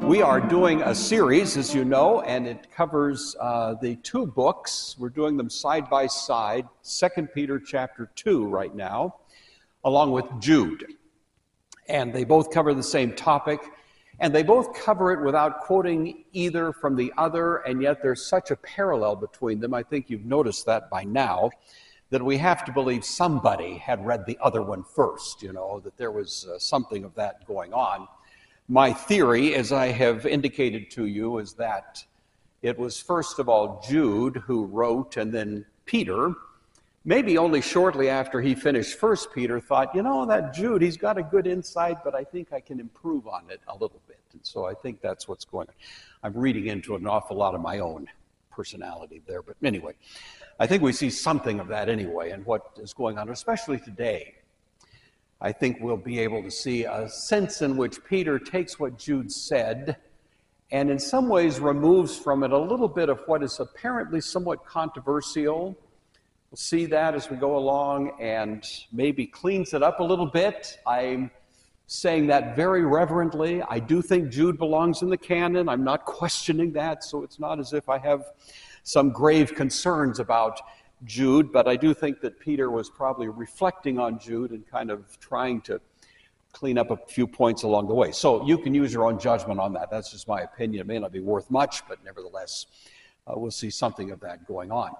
We are doing a series, as you know, and it covers the two books. We're doing them side by side, 2 Peter chapter 2 right now, along with Jude. And they both cover the same topic, and they both cover it without quoting either from the other, and yet there's such a parallel between them. I think you've noticed that by now, that we have to believe somebody had read the other one first, that there was something of that going on. My theory, as I have indicated to you, is that it was first of all Jude who wrote, and then Peter, maybe only shortly after he finished 1 Peter, thought, that Jude, he's got a good insight, but I think I can improve on it a little bit. And so I think that's what's going on. I'm reading into an awful lot of my own personality there. But anyway, I think we see something of that anyway in what is going on, especially today. I think we'll be able to see a sense in which Peter takes what Jude said and in some ways removes from it a little bit of what is apparently somewhat controversial. We'll see that as we go along and maybe cleans it up a little bit. I'm saying that very reverently. I do think Jude belongs in the canon. I'm not questioning that, so it's not as if I have some grave concerns about Jude, but I do think that Peter was probably reflecting on Jude and kind of trying to clean up a few points along the way. So you can use your own judgment on that. That's just my opinion. It may not be worth much, but nevertheless, we'll see something of that going on.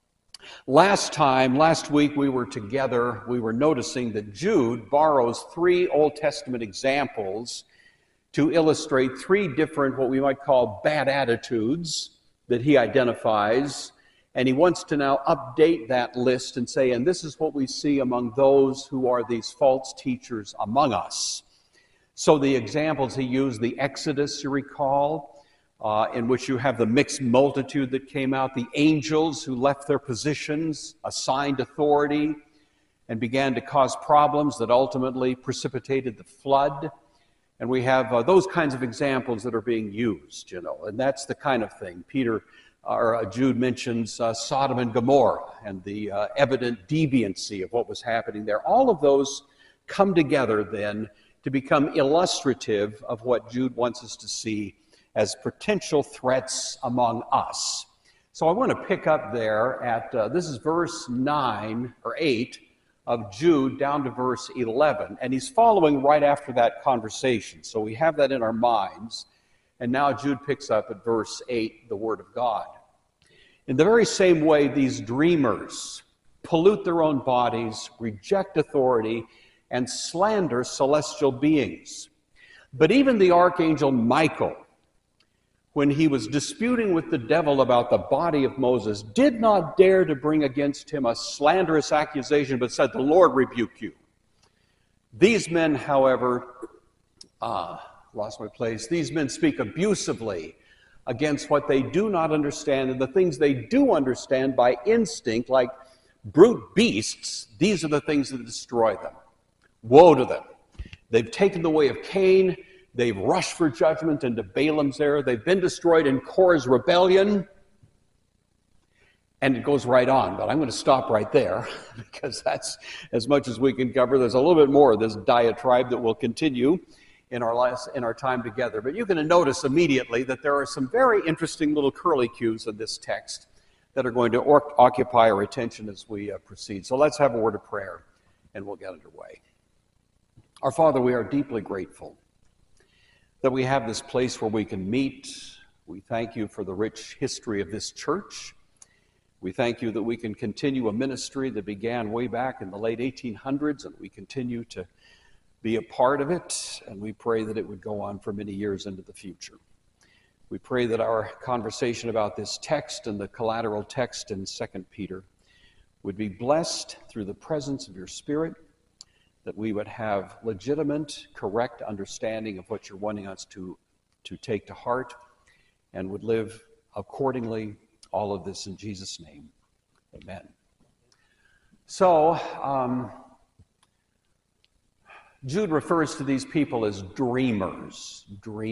Last week we were together, we were noticing that Jude borrows 3 Old Testament examples to illustrate 3 different, what we might call bad attitudes that he identifies. And he wants to now update that list and say, and this is what we see among those who are these false teachers among us. So the examples he used, the Exodus, you recall, in which you have the mixed multitude that came out, the angels who left their positions, assigned authority, and began to cause problems that ultimately precipitated the flood. And we have those kinds of examples that are being used, and that's the kind of thing. Jude mentions Sodom and Gomorrah and the evident deviancy of what was happening there. All of those come together then to become illustrative of what Jude wants us to see as potential threats among us. So I want to pick up there at, this is verse 9 or 8 of Jude down to verse 11. And he's following right after that conversation. So we have that in our minds. And now Jude picks up at verse 8, the Word of God. In the very same way, these dreamers pollute their own bodies, reject authority, and slander celestial beings. But even the archangel Michael, when he was disputing with the devil about the body of Moses, did not dare to bring against him a slanderous accusation, but said, "The Lord rebuke you." These men, however, lost my place. These men speak abusively against what they do not understand, and the things they do understand by instinct, like brute beasts, these are the things that destroy them. Woe to them. They've taken the way of Cain. They've rushed for judgment into Balaam's error. They've been destroyed in Korah's rebellion. And it goes right on, but I'm going to stop right there because that's as much as we can cover. There's a little bit more of this diatribe that will continue in our time together. But you're going to notice immediately that there are some very interesting little curlicues in this text that are going to occupy our attention as we proceed. So let's have a word of prayer, and we'll get underway. Our Father, we are deeply grateful that we have this place where we can meet. We thank you for the rich history of this church. We thank you that we can continue a ministry that began way back in the late 1800s, and we continue to be a part of it, and we pray that it would go on for many years into the future. We pray that our conversation about this text and the collateral text in 2 Peter would be blessed through the presence of your Spirit, that we would have legitimate, correct understanding of what you're wanting us to take to heart, and would live accordingly. All of this in Jesus' name. Amen. So, Jude refers to these people as dreamers.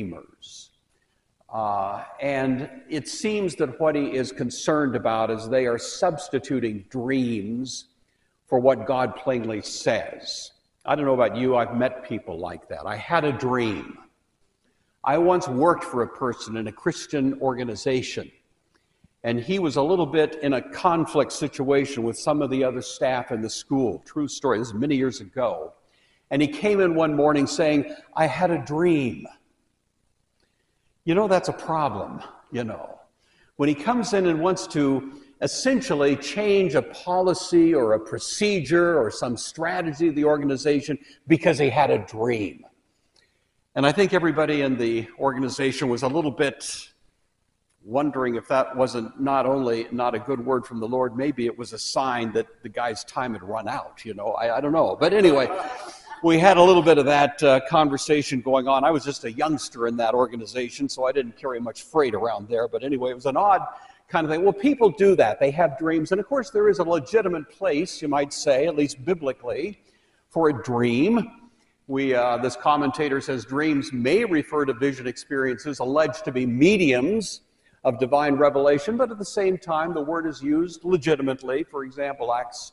And it seems that what he is concerned about is they are substituting dreams for what God plainly says. I don't know about you, I've met people like that. I had a dream. I once worked for a person in a Christian organization, and he was a little bit in a conflict situation with some of the other staff in the school. True story, this is many years ago. And he came in one morning saying, I had a dream. That's a problem, When he comes in and wants to essentially change a policy or a procedure or some strategy of the organization because he had a dream. And I think everybody in the organization was a little bit wondering if that wasn't not only not a good word from the Lord, maybe it was a sign that the guy's time had run out, I don't know. But anyway, we had a little bit of that conversation going on. I was just a youngster in that organization, so I didn't carry much freight around there. But anyway, it was an odd kind of thing. Well, people do that. They have dreams. And of course, there is a legitimate place, you might say, at least biblically, for a dream. This commentator says dreams may refer to vision experiences alleged to be mediums of divine revelation, but at the same time, the word is used legitimately. For example, Acts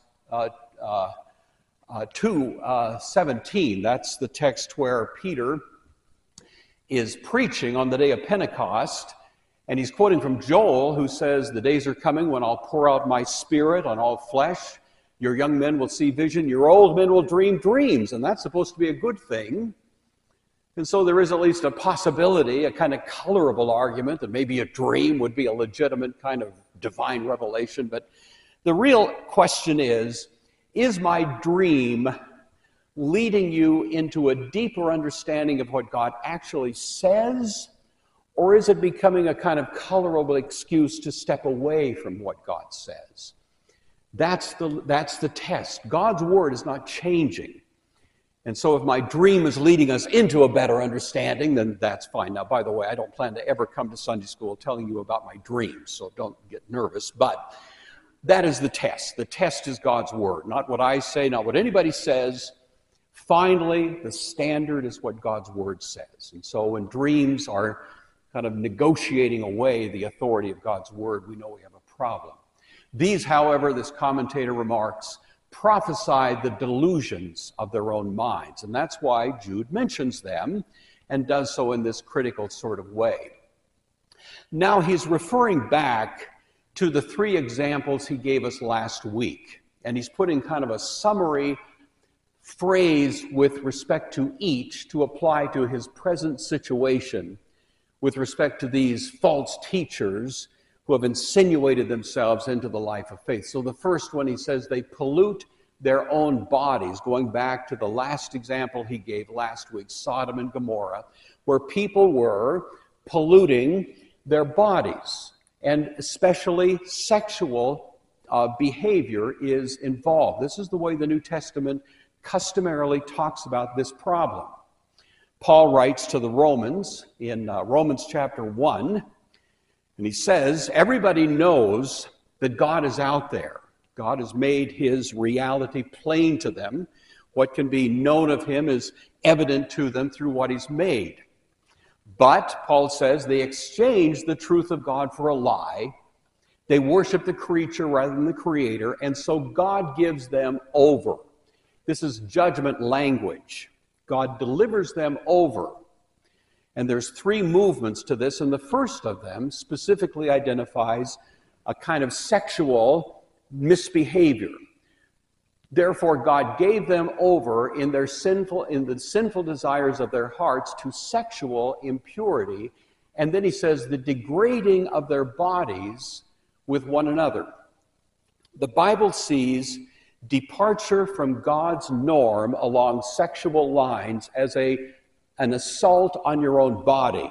2:17. That's the text where Peter is preaching on the day of Pentecost, and he's quoting from Joel, who says, the days are coming when I'll pour out my spirit on all flesh. Your young men will see vision, your old men will dream dreams, and that's supposed to be a good thing. And so there is at least a possibility, a kind of colorable argument that maybe a dream would be a legitimate kind of divine revelation. But the real question is my dream leading you into a deeper understanding of what God actually says, or is it becoming a kind of colorable excuse to step away from what God says? That's the test. God's word is not changing. And so if my dream is leading us into a better understanding, then that's fine. Now, by the way, I don't plan to ever come to Sunday school telling you about my dreams, so don't get nervous. But that is the test. The test is God's word, not what I say, not what anybody says. Finally, the standard is what God's word says. And so when dreams are kind of negotiating away the authority of God's word, we know we have a problem. These, however, this commentator remarks, prophesy the delusions of their own minds. And that's why Jude mentions them and does so in this critical sort of way. Now he's referring back to the three examples he gave us last week. And he's putting kind of a summary phrase with respect to each to apply to his present situation with respect to these false teachers who have insinuated themselves into the life of faith. So the first one, he says, they pollute their own bodies, going back to the last example he gave last week, Sodom and Gomorrah, where people were polluting their bodies, and especially sexual behavior is involved. This is the way the New Testament customarily talks about this problem. Paul writes to the Romans in Romans chapter 1, and he says, everybody knows that God is out there. God has made his reality plain to them. What can be known of him is evident to them through what he's made. But, Paul says, they exchange the truth of God for a lie. They worship the creature rather than the creator, and so God gives them over. This is judgment language. God delivers them over. And there's three movements to this, and the first of them specifically identifies a kind of sexual misbehavior. Therefore, God gave them over in the sinful desires of their hearts to sexual impurity. And then he says the degrading of their bodies with one another. The Bible sees departure from God's norm along sexual lines as an assault on your own body.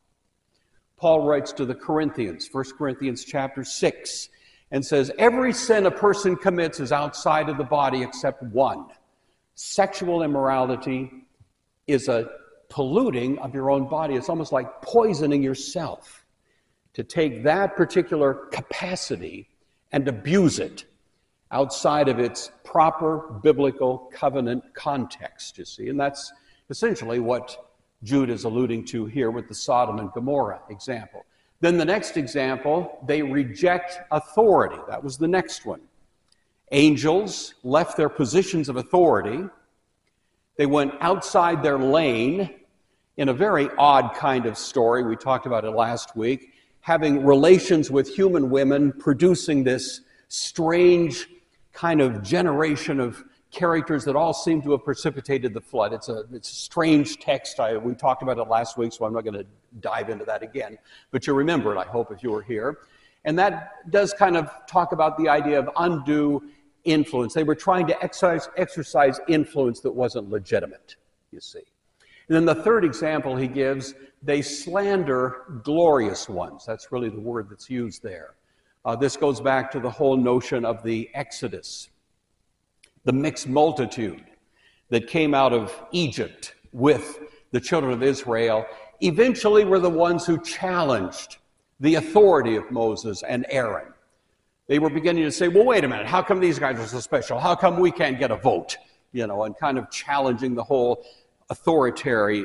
Paul writes to the Corinthians, 1 Corinthians chapter 6, and says, every sin a person commits is outside of the body except one. Sexual immorality is a polluting of your own body. It's almost like poisoning yourself to take that particular capacity and abuse it outside of its proper biblical covenant context, you see. And that's essentially what Jude is alluding to here with the Sodom and Gomorrah example. Then the next example, they reject authority. That was the next one. Angels left their positions of authority. They went outside their lane, in a very odd kind of story. We talked about it last week, having relations with human women, producing this strange kind of generation of characters that all seem to have precipitated the flood. It's a strange text. We talked about it last week, so I'm not going to dive into that again. But you remember it, I hope, if you were here. And that does kind of talk about the idea of undue influence. They were trying to exercise influence that wasn't legitimate, you see. And then the third example he gives, they slander glorious ones. That's really the word that's used there. This goes back to the whole notion of the Exodus, the mixed multitude that came out of Egypt with the children of Israel, eventually were the ones who challenged the authority of Moses and Aaron. They were beginning to say, well, wait a minute, how come these guys are so special? How come we can't get a vote? And kind of challenging the whole the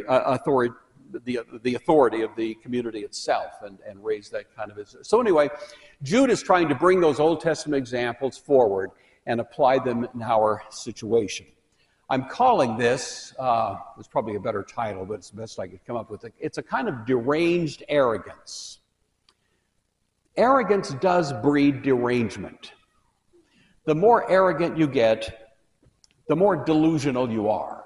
authority of the community itself and raise that kind of issue. So anyway, Jude is trying to bring those Old Testament examples forward and apply them in our situation. I'm calling this, it's probably a better title, but it's the best I could come up with. It's a kind of deranged arrogance. Arrogance does breed derangement. The more arrogant you get, the more delusional you are,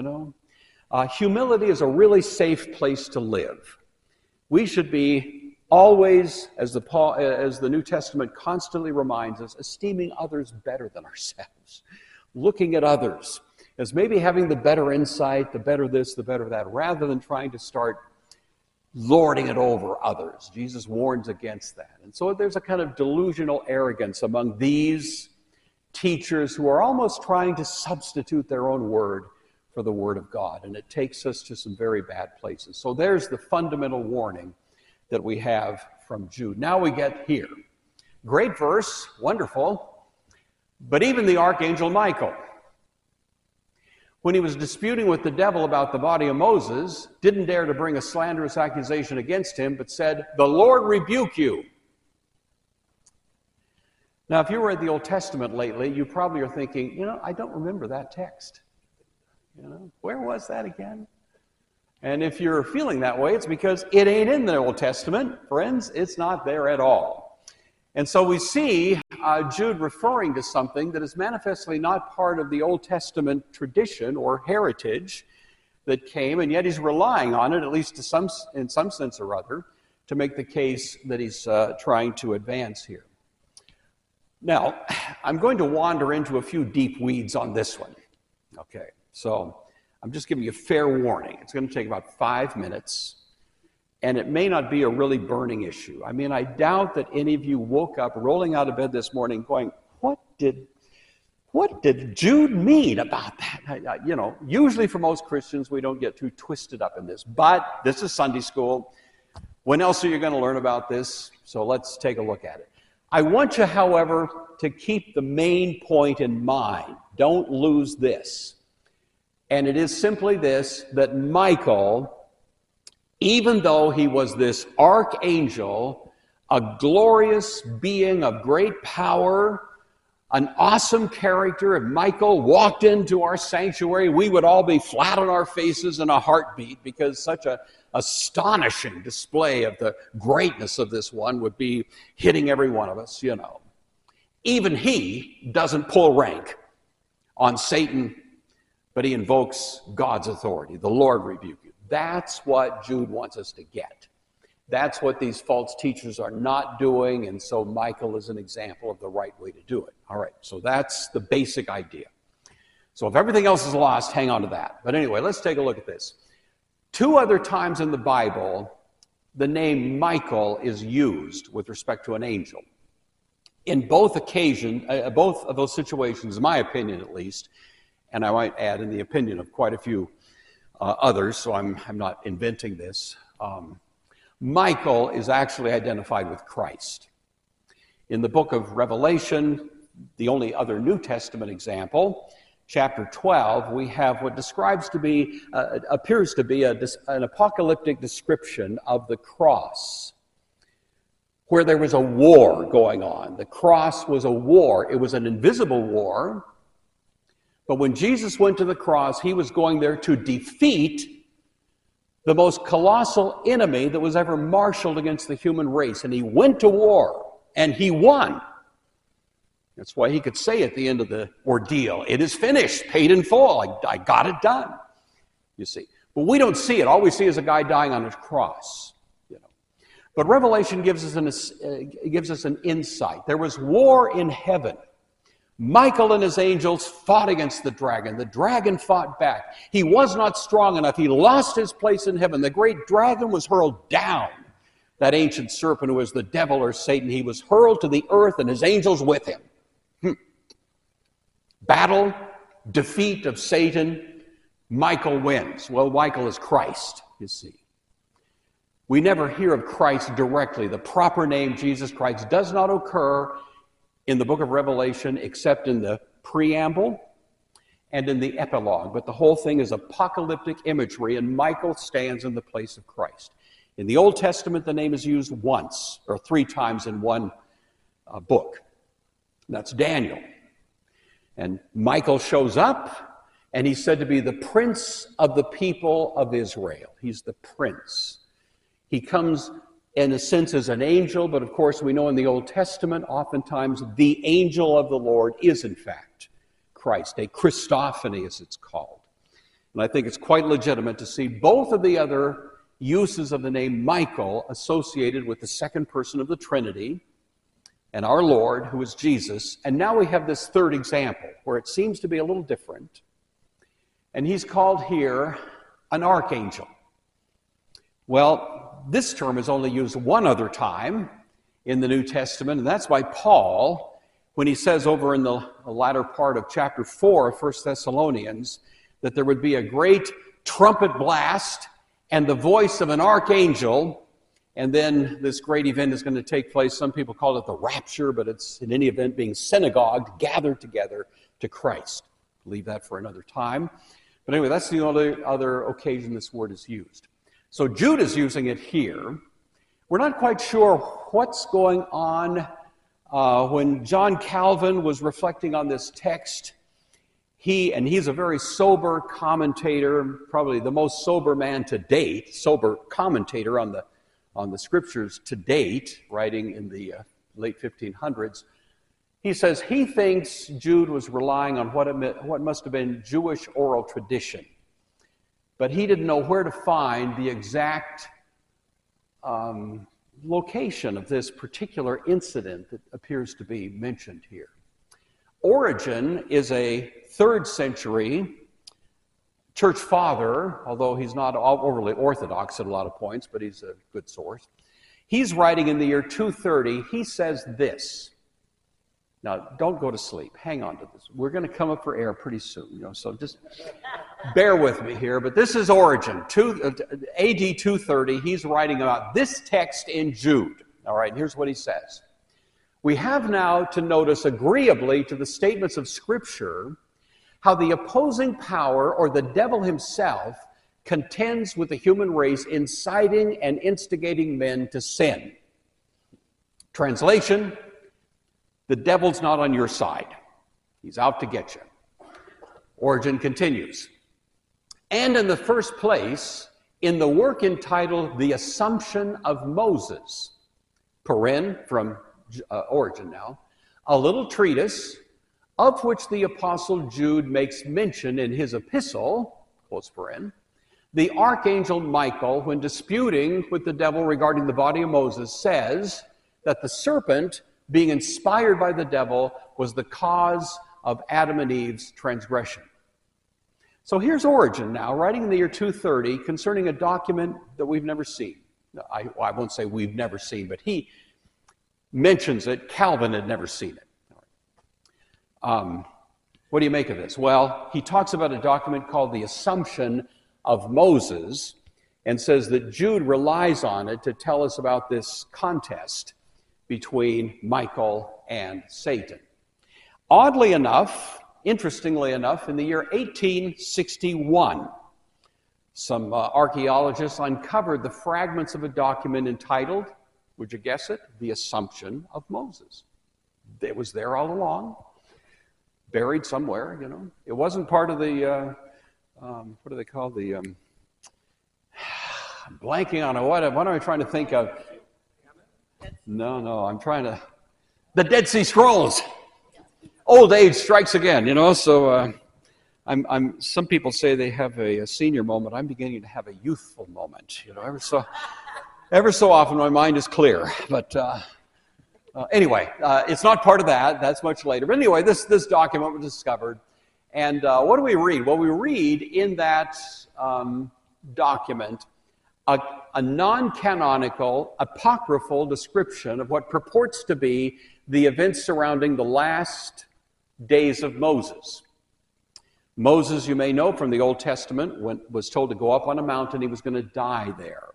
Humility is a really safe place to live. We should be always, as the New Testament constantly reminds us, esteeming others better than ourselves. Looking at others as maybe having the better insight, the better this, the better that, rather than trying to start lording it over others. Jesus warns against that. And so there's a kind of delusional arrogance among these teachers who are almost trying to substitute their own word for the Word of God, and it takes us to some very bad places. So there's the fundamental warning that we have from Jude. Now we get here. Great verse, wonderful, but even the archangel Michael, when he was disputing with the devil about the body of Moses, didn't dare to bring a slanderous accusation against him, but said, "The Lord rebuke you." Now, if you read the Old Testament lately, you probably are thinking, I don't remember that text. Where was that again? And if you're feeling that way, it's because it ain't in the Old Testament. Friends, it's not there at all. And so we see Jude referring to something that is manifestly not part of the Old Testament tradition or heritage that came, and yet he's relying on it, at least in some sense or other, to make the case that he's trying to advance here. Now, I'm going to wander into a few deep weeds on this one. Okay. So I'm just giving you a fair warning. It's going to take about 5 minutes, and it may not be a really burning issue. I mean, I doubt that any of you woke up rolling out of bed this morning going, what did Jude mean about that? Usually for most Christians, we don't get too twisted up in this, but this is Sunday school. When else are you going to learn about this? So let's take a look at it. I want you, however, to keep the main point in mind. Don't lose this. And it is simply this, that Michael, even though he was this archangel, a glorious being of great power, an awesome character, if Michael walked into our sanctuary, we would all be flat on our faces in a heartbeat, because such an astonishing display of the greatness of this one would be hitting every one of us, Even he doesn't pull rank on Satan, but he invokes God's authority. The Lord rebuke you. That's what Jude wants us to get. That's what these false teachers are not doing, and so Michael is an example of the right way to do it. All right, so that's the basic idea. So if everything else is lost, hang on to that. But anyway, let's take a look at this. 2 other times in the Bible, the name Michael is used with respect to an angel. In both of those situations, in my opinion at least, and I might add in the opinion of quite a few others, so I'm not inventing this, Michael is actually identified with Christ. In the book of Revelation, the only other New Testament example, chapter 12, we have what appears to be an apocalyptic description of the cross, where there was a war going on. The cross was a war. It was an invisible war. But when Jesus went to the cross, he was going there to defeat the most colossal enemy that was ever marshaled against the human race. And he went to war, and he won. That's why he could say at the end of the ordeal, "It is finished, paid in full. I got it done." You see. But we don't see it. All we see is a guy dying on a cross. But Revelation gives us an insight. There was war in heaven. Michael and his angels fought against the dragon. The dragon fought back. He was not strong enough. He lost his place in heaven. The great dragon was hurled down. That ancient serpent who was the devil or Satan, he was hurled to the earth and his angels with him. Battle, defeat of Satan, Michael wins. Well, Michael is Christ, you see. We never hear of Christ directly. The proper name, Jesus Christ, does not occur in the book of Revelation except in the preamble and in the epilogue. But the whole thing is apocalyptic imagery, and Michael stands in the place of Christ. In the Old Testament, the name is used once or 3 times in one book. That's Daniel. And Michael shows up, and he's said to be the prince of the people of Israel. He's the prince. He comes, in a sense, as an angel, but of course we know in the Old Testament, oftentimes the angel of the Lord is, in fact, Christ, a Christophany, as it's called. And I think it's quite legitimate to see both of the other uses of the name Michael associated with the second person of the Trinity and our Lord, who is Jesus. And now we have this third example, where it seems to be a little different. And he's called here an archangel. Well, this term is only used one other time in the New Testament, and that's by Paul, when he says over in the latter part of chapter 4 of 1 Thessalonians that there would be a great trumpet blast and the voice of an archangel, and then this great event is going to take place. Some people call it the rapture, but it's in any event being synagogued, gathered together to Christ. Leave that for another time. But anyway, that's the only other occasion this word is used. So Jude is using it here. We're not quite sure what's going on. When John Calvin was reflecting on this text, he's a very sober commentator, probably the most sober man to date, sober commentator on the scriptures to date, writing in the late 1500s. He says he thinks Jude was relying on what must have been Jewish oral tradition. But he didn't know where to find the exact location of this particular incident that appears to be mentioned here. Origen is a 3rd century church father, although he's not overly orthodox at a lot of points, but he's a good source. He's writing in the year 230. He says this. Now, don't go to sleep. Hang on to this. We're going to come up for air pretty soon, so just bear with me here. But this is Origen, AD 230. He's writing about this text in Jude. All right, here's what he says. We have now to notice agreeably to the statements of Scripture how the opposing power, or the devil himself, contends with the human race, inciting and instigating men to sin. Translation: the devil's not on your side. He's out to get you. Origen continues. And in the first place, in the work entitled The Assumption of Moses, from Origen now, a little treatise of which the Apostle Jude makes mention in his epistle, close paren, the archangel Michael, when disputing with the devil regarding the body of Moses, says that the serpent, being inspired by the devil, was the cause of Adam and Eve's transgression. So here's Origen now, writing in the year 230 concerning a document that we've never seen. I won't say we've never seen, but he mentions it. Calvin had never seen it. What do you make of this? Well, he talks about a document called the Assumption of Moses and says that Jude relies on it to tell us about this contest between Michael and Satan. Oddly enough, interestingly enough, in the year 1861, some archaeologists uncovered the fragments of a document entitled, would you guess it, The Assumption of Moses. It was there all along, buried somewhere, It wasn't part of the, what do they call the, I'm blanking on what am I trying to think of? No, I'm trying to... The Dead Sea Scrolls. Old age strikes again, so some people say they have a senior moment. I'm beginning to have a youthful moment, Ever so often my mind is clear, but anyway, it's not part of that. That's much later. But anyway, this document was discovered. And what do we read? Well, we read in that document a non-canonical, apocryphal description of what purports to be the events surrounding the last days of Moses. Moses, you may know from the Old Testament, was told to go up on a mountain. He was going to die there.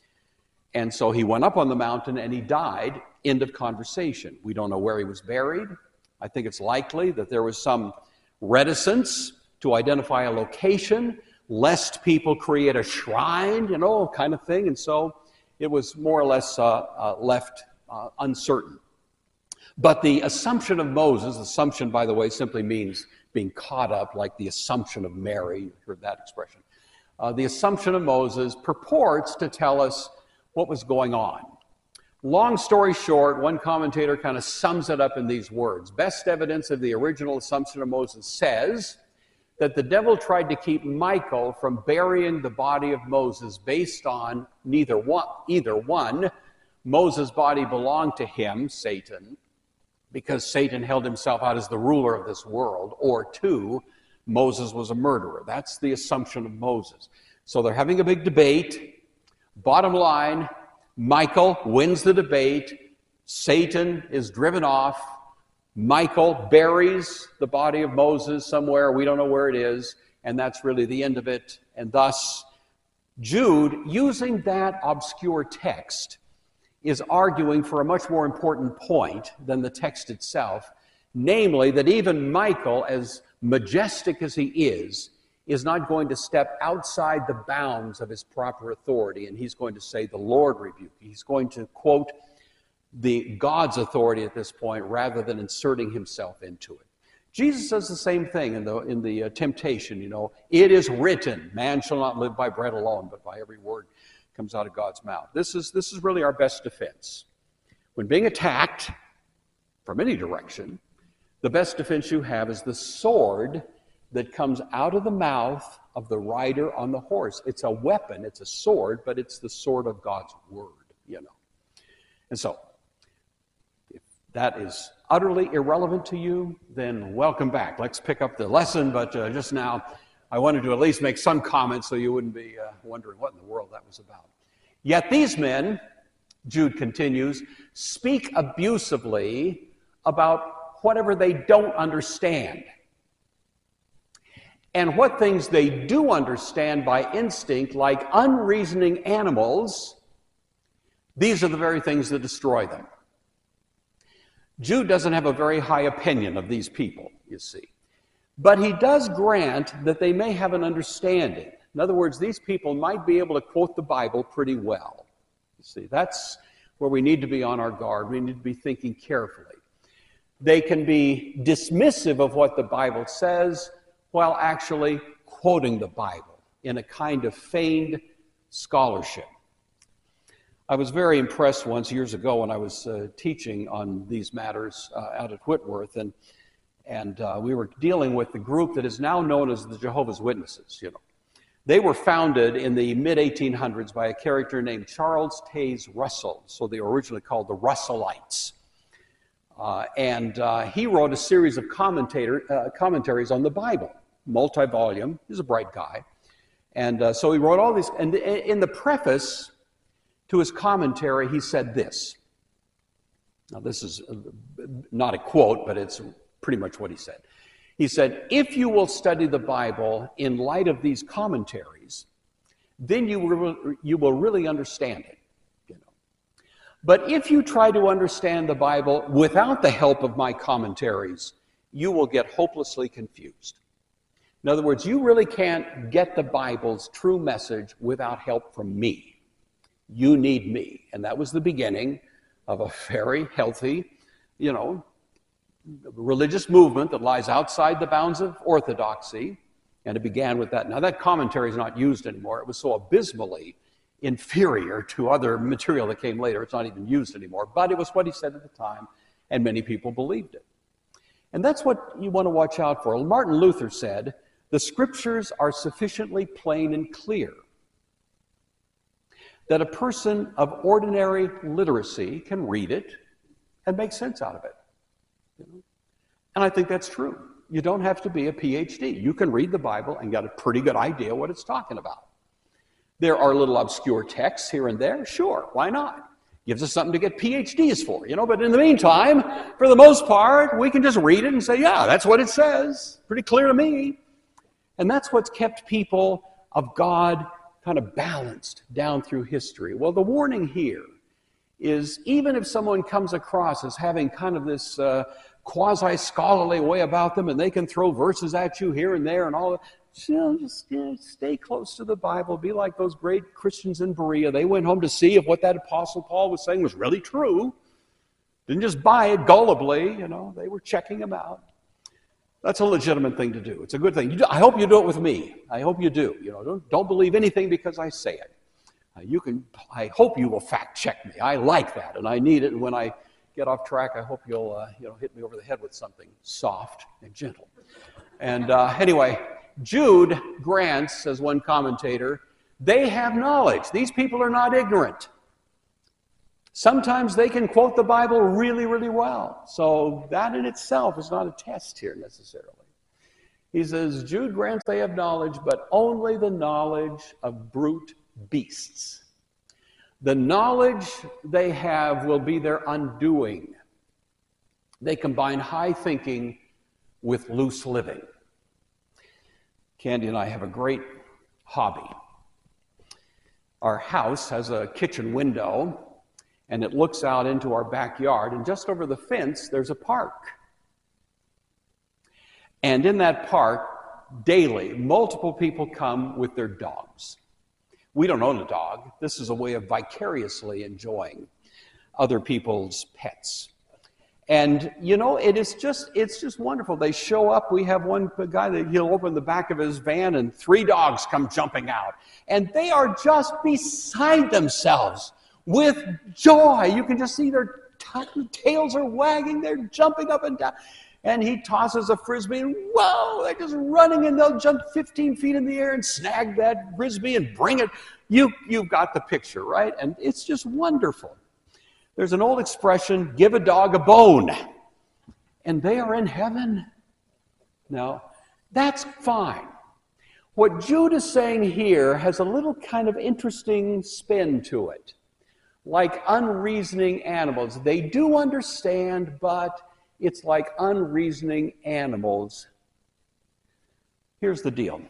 And so he went up on the mountain and he died. End of conversation. We don't know where he was buried. I think it's likely that there was some reticence to identify a location, lest people create a shrine, kind of thing. And so it was more or less left uncertain. But the Assumption of Moses, assumption, by the way, simply means being caught up, like the Assumption of Mary. You heard that expression. The Assumption of Moses purports to tell us what was going on. Long story short, one commentator kind of sums it up in these words. Best evidence of the original Assumption of Moses says that the devil tried to keep Michael from burying the body of Moses based on either one, Moses' body belonged to him, Satan, because Satan held himself out as the ruler of this world, or two, Moses was a murderer. That's the Assumption of Moses. So they're having a big debate. Bottom line, Michael wins the debate. Satan is driven off. Michael buries the body of Moses somewhere. We don't know where it is. And that's really the end of it. And thus, Jude, using that obscure text, is arguing for a much more important point than the text itself, namely that even Michael, as majestic as he is not going to step outside the bounds of his proper authority, and he's going to say, the Lord rebuke. He's going to quote the God's authority at this point rather than inserting himself into it. Jesus says the same thing in the temptation, it is written, man shall not live by bread alone, but by every word that comes out of God's mouth. This is really our best defense. When being attacked from any direction, the best defense you have is the sword that comes out of the mouth of the rider on the horse. It's a weapon, it's a sword, but it's the sword of God's word, And so, if that is utterly irrelevant to you, then welcome back. Let's pick up the lesson, but just now, I wanted to at least make some comments so you wouldn't be wondering what in the world that was about. Yet these men, Jude continues, speak abusively about whatever they don't understand. And what things they do understand by instinct, like unreasoning animals, these are the very things that destroy them. Jude doesn't have a very high opinion of these people, you see. But he does grant that they may have an understanding. In other words, these people might be able to quote the Bible pretty well. You see, that's where we need to be on our guard. We need to be thinking carefully. They can be dismissive of what the Bible says, while actually quoting the Bible in a kind of feigned scholarship. I was very impressed once years ago when I was teaching on these matters out at Whitworth, and we were dealing with the group that is now known as the Jehovah's Witnesses. They were founded in the mid-1800s by a character named Charles Taze Russell, so they were originally called the Russellites. He wrote a series of commentaries on the Bible. Multi-volume. He's a bright guy. And so he wrote all these. And in the preface to his commentary, he said this. Now, this is not a quote, but it's pretty much what he said. He said, if you will study the Bible in light of these commentaries, then you will really understand it. But if you try to understand the Bible without the help of my commentaries, you will get hopelessly confused. In other words, you really can't get the Bible's true message without help from me. You need me. And that was the beginning of a very healthy, religious movement that lies outside the bounds of orthodoxy. And it began with that. Now, that commentary is not used anymore. It was so abysmally inferior to other material that came later. It's not even used anymore, but it was what he said at the time, and many people believed it. And that's what you want to watch out for. Martin Luther said, "The scriptures are sufficiently plain and clear that a person of ordinary literacy can read it and make sense out of it." And I think that's true. You don't have to be a PhD. You can read the Bible and get a pretty good idea what it's talking about. There are little obscure texts here and there. Sure, why not? Gives us something to get PhDs for, but in the meantime, for the most part, we can just read it and say, yeah, that's what it says. Pretty clear to me. And that's what's kept people of God kind of balanced down through history. Well, the warning here is even if someone comes across as having kind of this quasi-scholarly way about them, and they can throw verses at you here and there and all that, just stay close to the Bible. Be like those great Christians in Berea. They went home to see if what that Apostle Paul was saying was really true. Didn't just buy it gullibly, They were checking him out. That's a legitimate thing to do. It's a good thing. I hope you do it with me. I hope you do. Don't believe anything because I say it. I hope you will fact check me. I like that, and I need it. And when I get off track, I hope you'll hit me over the head with something soft and gentle. And anyway, Jude grants, says one commentator, they have knowledge. These people are not ignorant. Sometimes they can quote the Bible really, really well. So that in itself is not a test here necessarily. He says, Jude grants they have knowledge, but only the knowledge of brute beasts. The knowledge they have will be their undoing. They combine high thinking with loose living. Candy and I have a great hobby. Our house has a kitchen window, and it looks out into our backyard, and just over the fence, there's a park. And in that park, daily, multiple people come with their dogs. We don't own a dog. This is a way of vicariously enjoying other people's pets. And, it's just wonderful. They show up. We have one guy that he'll open the back of his van and 3 dogs come jumping out. And they are just beside themselves with joy. You can just see their tails are wagging. They're jumping up and down. And he tosses a Frisbee and whoa, they're just running and they'll jump 15 feet in the air and snag that Frisbee and bring it. You've got the picture, right? And it's just wonderful. There's an old expression, give a dog a bone, and they are in heaven. Now, that's fine. What Jude is saying here has a little kind of interesting spin to it. Like unreasoning animals. They do understand, but it's like unreasoning animals. Here's the deal.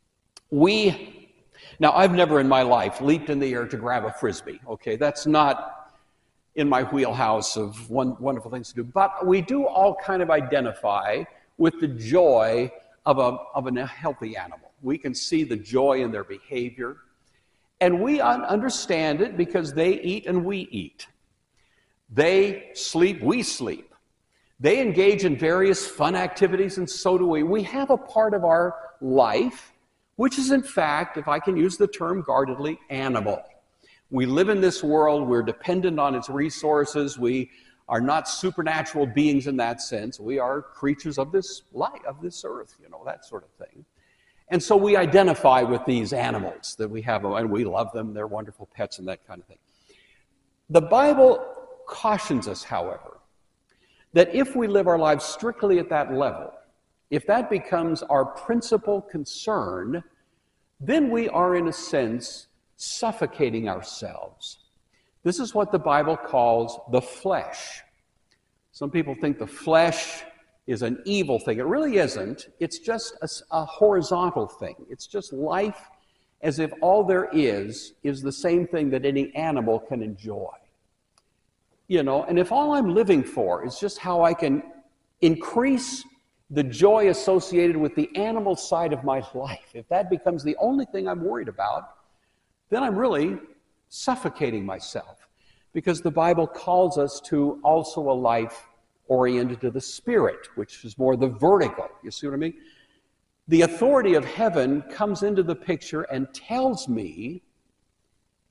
Now, I've never in my life leaped in the air to grab a Frisbee, okay? That's not in my wheelhouse of wonderful things to do. But we do all kind of identify with the joy of a healthy animal. We can see the joy in their behavior. And we understand it because they eat and we eat. They sleep, we sleep. They engage in various fun activities, and so do we. We have a part of our life which is in fact, if I can use the term guardedly, animal. We live in this world, we're dependent on its resources, we are not supernatural beings in that sense, we are creatures of this life, of this earth, that sort of thing. And so we identify with these animals that we have, and we love them, they're wonderful pets and that kind of thing. The Bible cautions us, however, that if we live our lives strictly at that level, if that becomes our principal concern, then we are, in a sense, suffocating ourselves. This is what the Bible calls the flesh. Some people think the flesh is an evil thing. It really isn't. It's just a horizontal thing. It's just life as if all there is the same thing that any animal can enjoy. And if all I'm living for is just how I can increase the joy associated with the animal side of my life, if that becomes the only thing I'm worried about, then I'm really suffocating myself. Because the Bible calls us to also a life oriented to the spirit, which is more the vertical. You see what I mean? The authority of heaven comes into the picture and tells me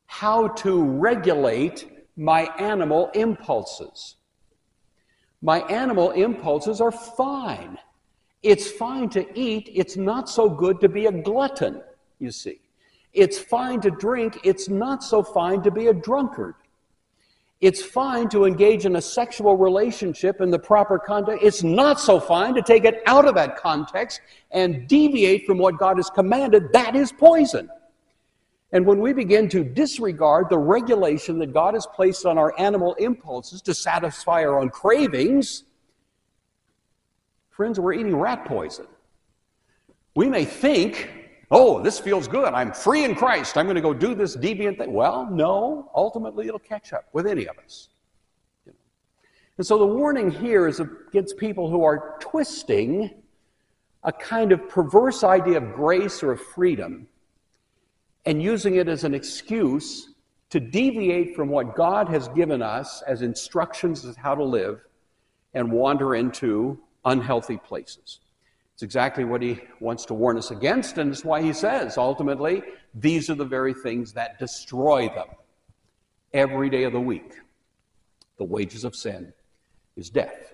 how to regulate my animal impulses. My animal impulses are fine. It's fine to eat. It's not so good to be a glutton, you see. It's fine to drink. It's not so fine to be a drunkard. It's fine to engage in a sexual relationship in the proper context. It's not so fine to take it out of that context and deviate from what God has commanded. That is poison. And when we begin to disregard the regulation that God has placed on our animal impulses to satisfy our own cravings, friends, we're eating rat poison. We may think, oh, this feels good. I'm free in Christ. I'm going to go do this deviant thing. Well, no. Ultimately, it'll catch up with any of us. And so the warning here is against people who are twisting a kind of perverse idea of grace or of freedom and using it as an excuse to deviate from what God has given us as instructions as how to live and wander into unhealthy places. It's exactly what he wants to warn us against, and it's why he says, ultimately, these are the very things that destroy them every day of the week. The wages of sin is death.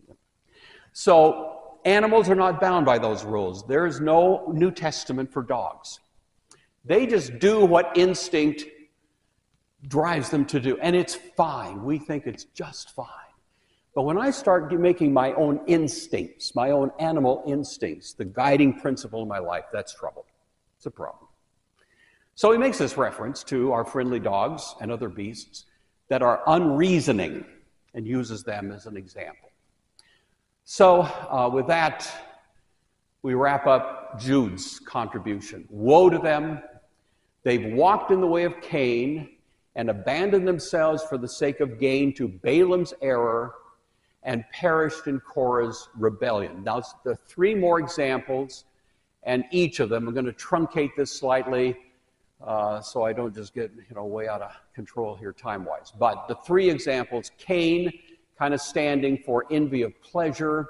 So, animals are not bound by those rules. There is no New Testament for dogs. They just do what instinct drives them to do, and it's fine. We think it's just fine. But when I start making my own instincts, my own animal instincts, the guiding principle in my life, that's trouble. It's a problem. So he makes this reference to our friendly dogs and other beasts that are unreasoning and uses them as an example. So with that, we wrap up Jude's contribution. Woe to them. They've walked in the way of Cain and abandoned themselves for the sake of gain to Balaam's error and perished in Korah's rebellion. Now, there are three more examples, and each of them, I'm going to truncate this slightly so I don't just get way out of control here time-wise. But the three examples, Cain kind of standing for envy of pleasure,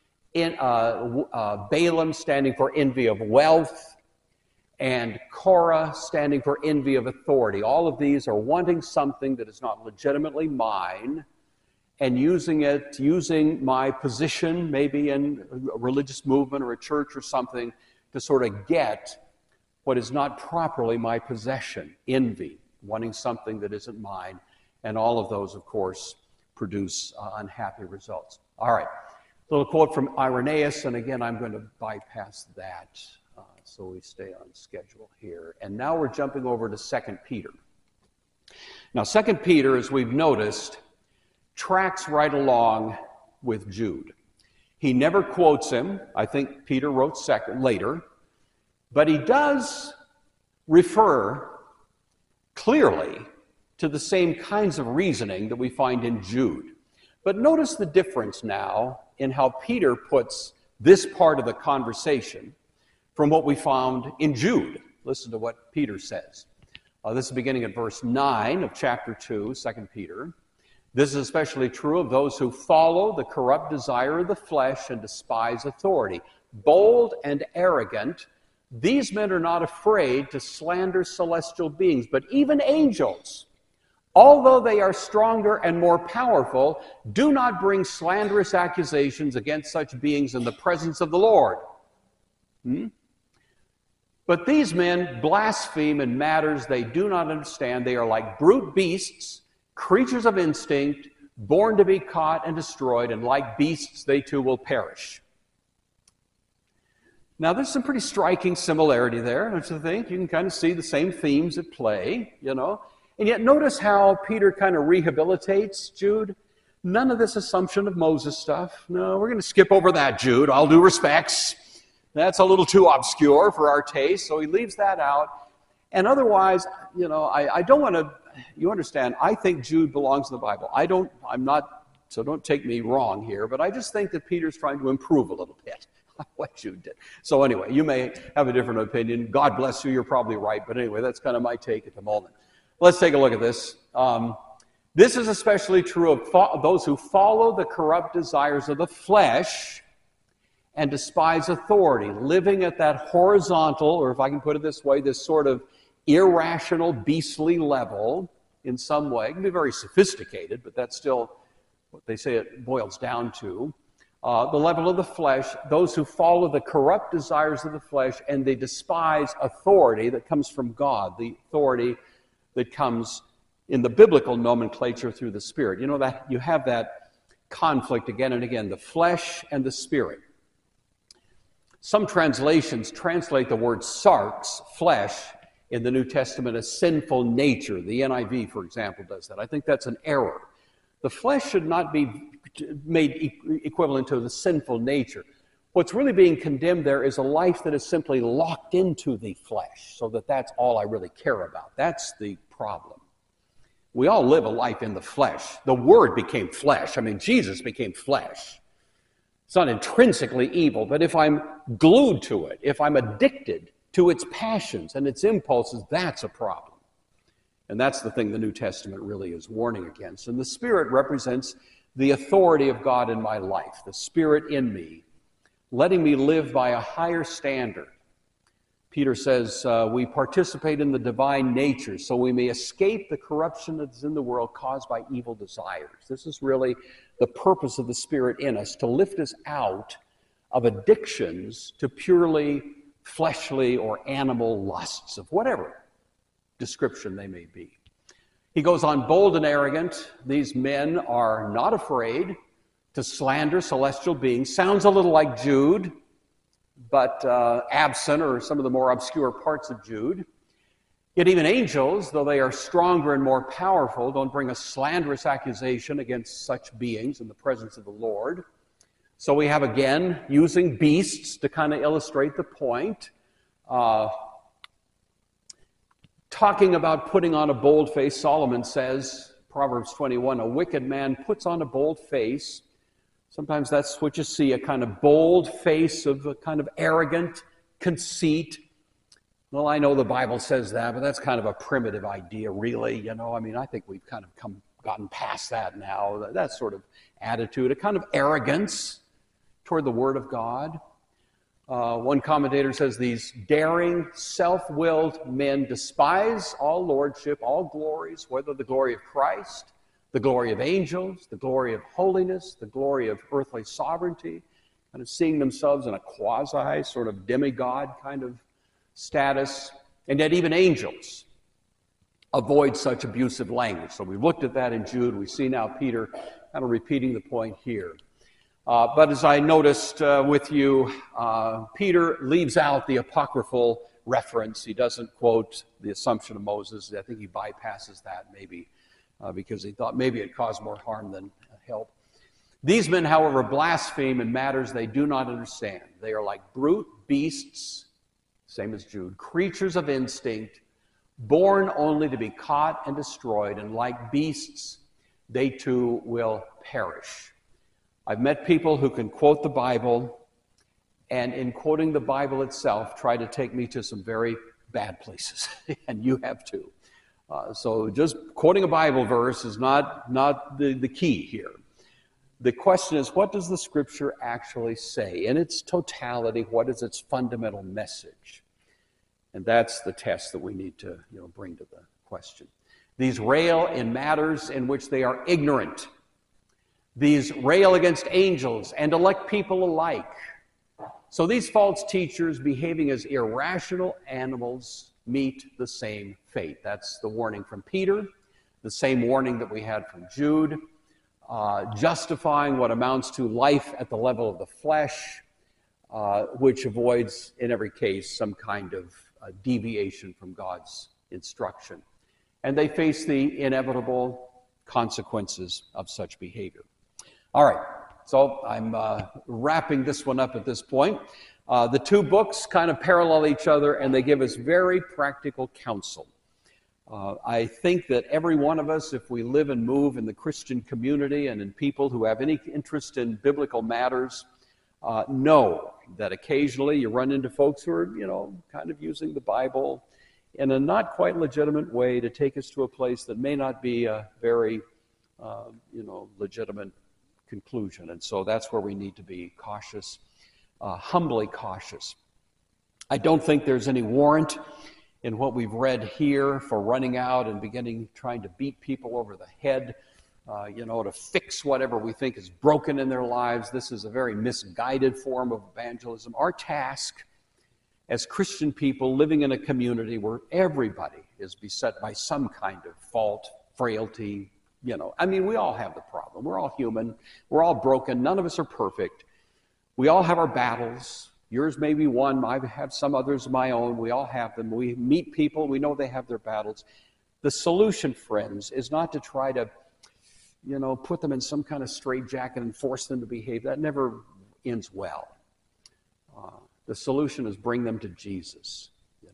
Balaam standing for envy of wealth, and Korah standing for envy of authority. All of these are wanting something that is not legitimately mine and using my position, maybe in a religious movement or a church or something, to sort of get what is not properly my possession. Envy, wanting something that isn't mine. And all of those, of course, produce unhappy results. All right, a little quote from Irenaeus, and again, I'm going to bypass that so we stay on schedule here. And now we're jumping over to 2 Peter. Now, 2 Peter, as we've noticed, tracks right along with Jude. He never quotes him. I think Peter wrote later. But he does refer clearly to the same kinds of reasoning that we find in Jude. But notice the difference now in how Peter puts this part of the conversation from what we found in Jude. Listen to what Peter says. This is beginning at verse 9 of chapter 2, 2 Peter. This is especially true of those who follow the corrupt desire of the flesh and despise authority. Bold and arrogant, these men are not afraid to slander celestial beings, but even angels, although they are stronger and more powerful, do not bring slanderous accusations against such beings in the presence of the Lord. But these men blaspheme in matters they do not understand. They are like brute beasts, creatures of instinct, born to be caught and destroyed, and like beasts, they too will perish. Now, there's some pretty striking similarity there, don't you think? You can kind of see the same themes at play, And yet notice how Peter kind of rehabilitates Jude. None of this assumption of Moses stuff. No, we're going to skip over that, Jude. All due respects. That's a little too obscure for our taste, so he leaves that out. And otherwise, I don't want to, you understand, I think Jude belongs in the Bible. So don't take me wrong here, but I just think that Peter's trying to improve a little bit what Jude did. So anyway, you may have a different opinion. God bless you, you're probably right. But anyway, that's kind of my take at the moment. Let's take a look at this. This is especially true of those who follow the corrupt desires of the flesh and despise authority, living at that horizontal, or if I can put it this way, this sort of irrational, beastly level in some way. It can be very sophisticated, but that's still what they say it boils down to. The level of the flesh, those who follow the corrupt desires of the flesh, and they despise authority that comes from God, the authority that comes in the biblical nomenclature through the Spirit. You know that you have that conflict again and again, the flesh and the Spirit. Some translations translate the word sarx, flesh, in the New Testament as sinful nature. The NIV, for example, does that. I think that's an error. The flesh should not be made equivalent to the sinful nature. What's really being condemned there is a life that is simply locked into the flesh, so that that's all I really care about. That's the problem. We all live a life in the flesh. The Word became flesh. I mean, Jesus became flesh. It's not intrinsically evil, but if I'm glued to it, if I'm addicted to its passions and its impulses, that's a problem. And that's the thing the New Testament really is warning against. And the Spirit represents the authority of God in my life, the Spirit in me, letting me live by a higher standard. Peter says we participate in the divine nature so we may escape the corruption that's in the world caused by evil desires. This is really the purpose of the Spirit in us, to lift us out of addictions to purely fleshly or animal lusts of whatever description they may be. He goes on, bold and arrogant. These men are not afraid to slander celestial beings. Sounds a little like Jude, but absent or some of the more obscure parts of Jude. Yet even angels, though they are stronger and more powerful, don't bring a slanderous accusation against such beings in the presence of the Lord. So we have, again, using beasts to kind of illustrate the point. Talking about putting on a bold face, Solomon says, Proverbs 21, a wicked man puts on a bold face. Sometimes that's what you see, a kind of bold face of a kind of arrogant conceit. Well, I know the Bible says that, but that's kind of a primitive idea, really. You know, I mean, I think we've kind of gotten past that now, that sort of attitude, a kind of arrogance toward the Word of God. One commentator says these daring, self-willed men despise all lordship, all glories, whether the glory of Christ, the glory of angels, the glory of holiness, the glory of earthly sovereignty, kind of seeing themselves in a quasi sort of demigod kind of status. And yet even angels avoid such abusive language. So we looked at that in Jude. We see now Peter kind of repeating the point here. But as I noticed with you, Peter leaves out the apocryphal reference. He doesn't quote the Assumption of Moses. I think he bypasses that maybe because he thought maybe it caused more harm than help. These men, however, blaspheme in matters they do not understand. They are like brute beasts, same as Jude, creatures of instinct, born only to be caught and destroyed, and like beasts, they too will perish. I've met people who can quote the Bible, and in quoting the Bible itself, try to take me to some very bad places, and you have too. So just quoting a Bible verse is not the key here. The question is, what does the Scripture actually say? In its totality, what is its fundamental message? And that's the test that we need to bring to the question. These rail in matters in which they are ignorant. These rail against angels and elect people alike. So these false teachers, behaving as irrational animals, meet the same fate. That's the warning from Peter, the same warning that we had from Jude, justifying what amounts to life at the level of the flesh, which avoids, in every case, some kind of deviation from God's instruction. And they face the inevitable consequences of such behavior. All right, so I'm wrapping this one up at this point. The two books kind of parallel each other, and they give us very practical counsel. I think that every one of us, if we live and move in the Christian community and in people who have any interest in biblical matters, know that occasionally you run into folks who are, kind of using the Bible in a not quite legitimate way to take us to a place that may not be a very, legitimate conclusion. And so that's where we need to be cautious, humbly cautious. I don't think there's any warrant in what we've read here for running out and trying to beat people over the head, to fix whatever we think is broken in their lives. This is a very misguided form of evangelism. Our task as Christian people living in a community where everybody is beset by some kind of fault, frailty, we all have the problem. We're all human. We're all broken. None of us are perfect. We all have our battles. Yours may be one. I have some others of my own. We all have them. We meet people. We know they have their battles. The solution, friends, is not to try to, put them in some kind of straitjacket and force them to behave. That never ends well. The solution is bring them to Jesus.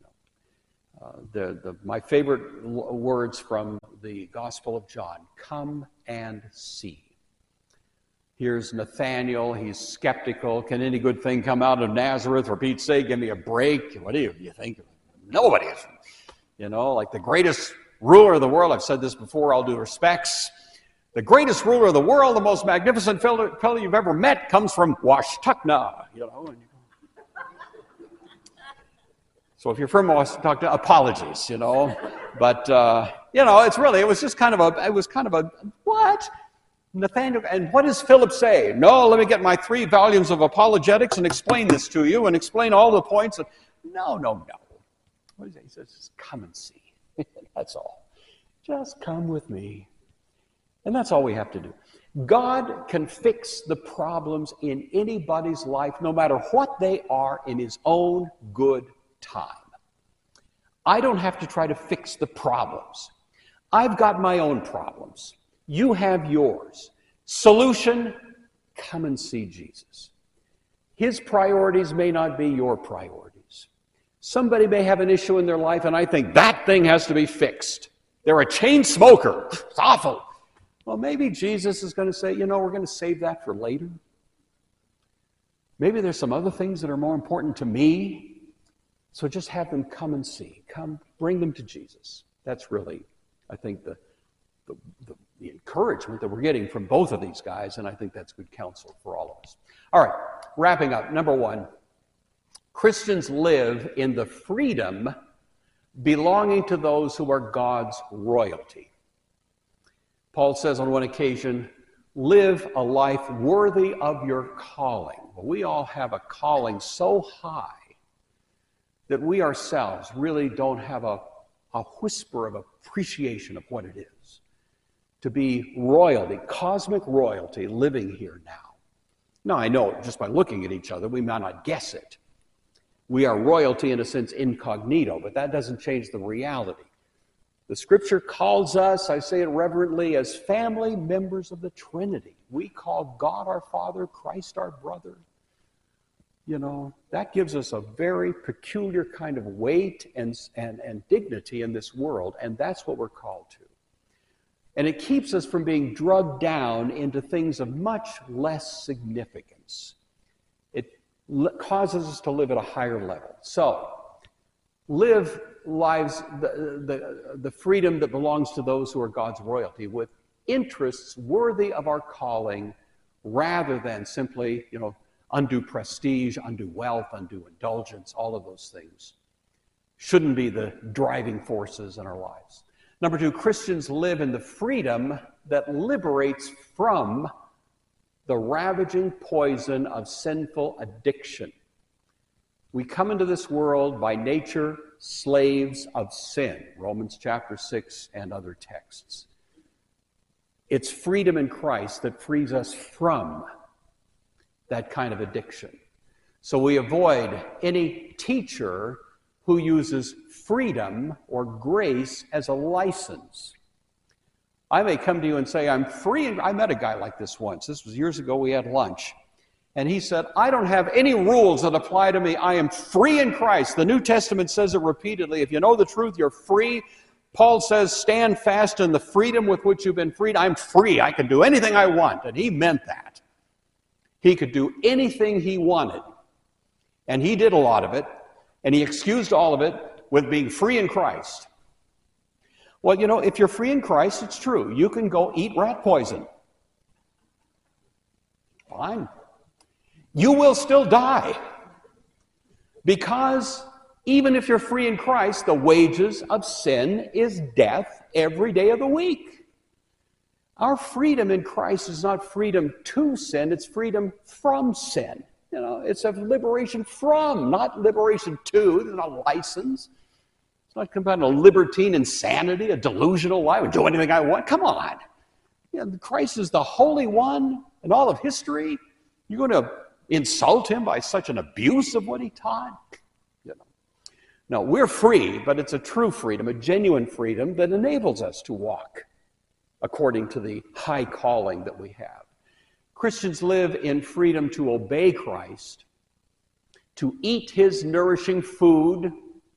My favorite words from the Gospel of John: come and see. Here's Nathanael. He's skeptical. Can any good thing come out of Nazareth? For Pete's sake, give me a break. What do you think? Nobody is. Like the greatest ruler of the world. I've said this before, all due respects. The greatest ruler of the world, the most magnificent fellow you've ever met, comes from Washtukna. So if you're from Washtukna, apologies. But it was kind of a what? Nathanael, and what does Philip say? No, let me get my 3 volumes of apologetics and explain this to you and explain all the points. No. What does he say? He says, just come and see. That's all. Just come with me. And that's all we have to do. God can fix the problems in anybody's life, no matter what they are, in His own good time. I don't have to try to fix the problems. I've got my own problems. You have yours. Solution: come and see Jesus. His priorities may not be your priorities. Somebody may have an issue in their life, and I think that thing has to be fixed. They're a chain smoker. It's awful. Well, maybe Jesus is going to say, we're going to save that for later. Maybe there's some other things that are more important to me. So just have them come and see. Come, bring them to Jesus. That's really, I think, the encouragement that we're getting from both of these guys, and I think that's good counsel for all of us. All right, wrapping up. Number 1, Christians live in the freedom belonging to those who are God's royalty. Paul says on one occasion, live a life worthy of your calling. Well, we all have a calling so high that we ourselves really don't have a whisper of appreciation of what it is to be royalty, cosmic royalty, living here now. Now, I know just by looking at each other, we might not guess it. We are royalty in a sense incognito, but that doesn't change the reality. The Scripture calls us, I say it reverently, as family members of the Trinity. We call God our Father, Christ our brother. That gives us a very peculiar kind of weight and dignity in this world, and that's what we're called to. And it keeps us from being drugged down into things of much less significance. It causes us to live at a higher level. So, live lives, the freedom that belongs to those who are God's royalty, with interests worthy of our calling, rather than simply, undue prestige, undue wealth, undue indulgence. All of those things shouldn't be the driving forces in our lives. Number 2, Christians live in the freedom that liberates from the ravaging poison of sinful addiction. We come into this world by nature slaves of sin, Romans chapter 6 and other texts. It's freedom in Christ that frees us from that kind of addiction. So we avoid any teacher who uses freedom or grace as a license. I may come to you and say, I'm free. I met a guy like this once. This was years ago. We had lunch. And he said, I don't have any rules that apply to me. I am free in Christ. The New Testament says it repeatedly. If you know the truth, you're free. Paul says, stand fast in the freedom with which you've been freed. I'm free. I can do anything I want. And he meant that. He could do anything he wanted. And he did a lot of it. And he excused all of it with being free in Christ. Well, if you're free in Christ, it's true. You can go eat rat poison. Fine. You will still die because Even if you're free in Christ, the wages of sin is death every day of the week. Our freedom in Christ is not freedom to sin, it's freedom from sin. It's a liberation from, not liberation to. There's not a license. It's not about a libertine insanity, a delusional life, do anything I want. Come on. Christ is the Holy One in all of history. You're going to insult him by such an abuse of what he taught? No, we're free, but it's a true freedom, a genuine freedom that enables us to walk according to the high calling that we have. Christians live in freedom to obey Christ, to eat his nourishing food,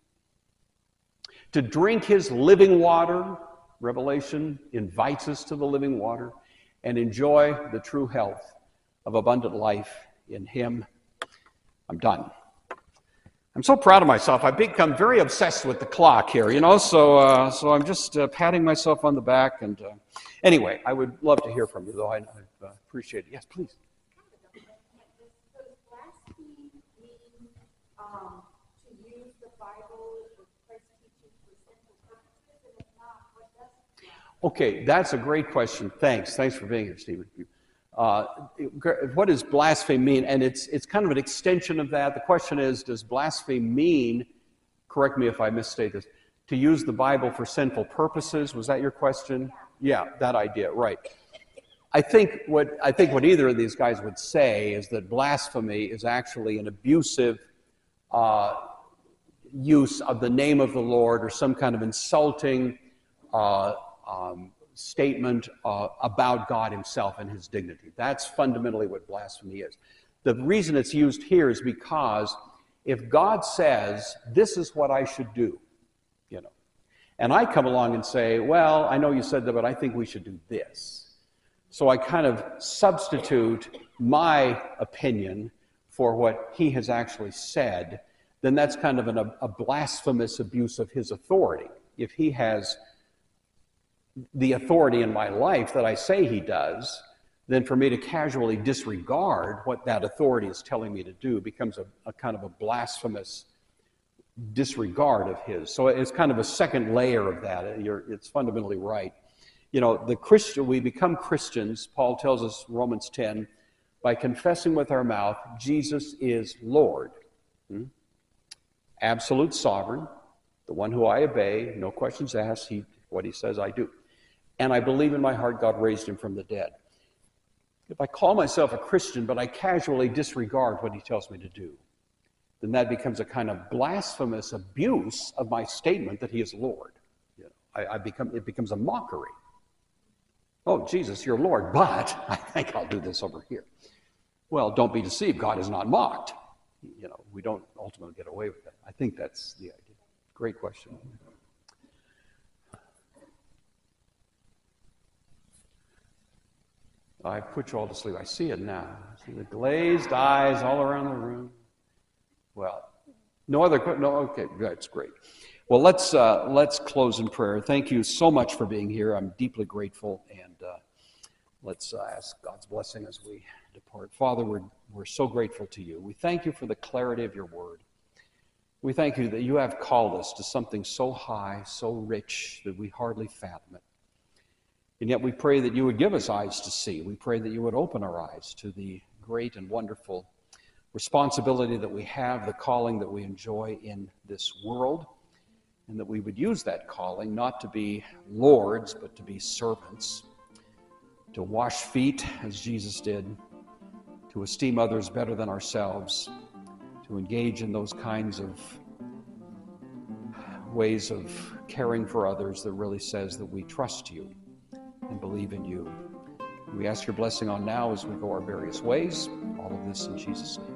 to drink his living water. Revelation invites us to the living water, and enjoy the true health of abundant life in him. I'm done. I'm so proud of myself. I've become very obsessed with the clock here, so I'm just patting myself on the back. And anyway, I would love to hear from you, though. I appreciate it. Yes, please. Does blaspheme mean to use the Bible or Christ's teaching for sinful purposes? And if not, what does it mean? Okay, that's a great question. Thanks for being here, Stephen. What does blaspheme mean? And it's kind of an extension of that. The question is, does blaspheme mean, correct me if I misstate this, to use the Bible for sinful purposes? Was that your question? Yeah, that idea, right. I think what either of these guys would say is that blasphemy is actually an abusive use of the name of the Lord, or some kind of insulting statement about God himself and his dignity. That's fundamentally what blasphemy is. The reason it's used here is because if God says, this is what I should do, and I come along and say, well, I know you said that, but I think we should do this. So I kind of substitute my opinion for what he has actually said, then that's kind of a blasphemous abuse of his authority. If he has the authority in my life that I say he does, then for me to casually disregard what that authority is telling me to do becomes a kind of a blasphemous disregard of his. So it's kind of a second layer of that. It's fundamentally right. We become Christians, Paul tells us, Romans 10, by confessing with our mouth, Jesus is Lord. Absolute sovereign, the one who I obey, no questions asked, what he says I do. And I believe in my heart God raised him from the dead. If I call myself a Christian, but I casually disregard what he tells me to do, then that becomes a kind of blasphemous abuse of my statement that he is Lord. It becomes a mockery. Oh, Jesus, you're Lord, but I think I'll do this over here. Well, don't be deceived. God is not mocked. We don't ultimately get away with that. I think that's the idea. Great question. I put you all to sleep. I see it now. I see the glazed eyes all around the room. Well, okay, that's great. Well, let's close in prayer. Thank you so much for being here. I'm deeply grateful, and let's ask God's blessing as we depart. Father, we're so grateful to you. We thank you for the clarity of your word. We thank you that you have called us to something so high, so rich, that we hardly fathom it. And yet we pray that you would give us eyes to see. We pray that you would open our eyes to the great and wonderful responsibility that we have, the calling that we enjoy in this world, and that we would use that calling not to be lords, but to be servants, to wash feet as Jesus did, to esteem others better than ourselves, to engage in those kinds of ways of caring for others that really says that we trust you and believe in you. We ask your blessing on now as we go our various ways. All of this in Jesus' name.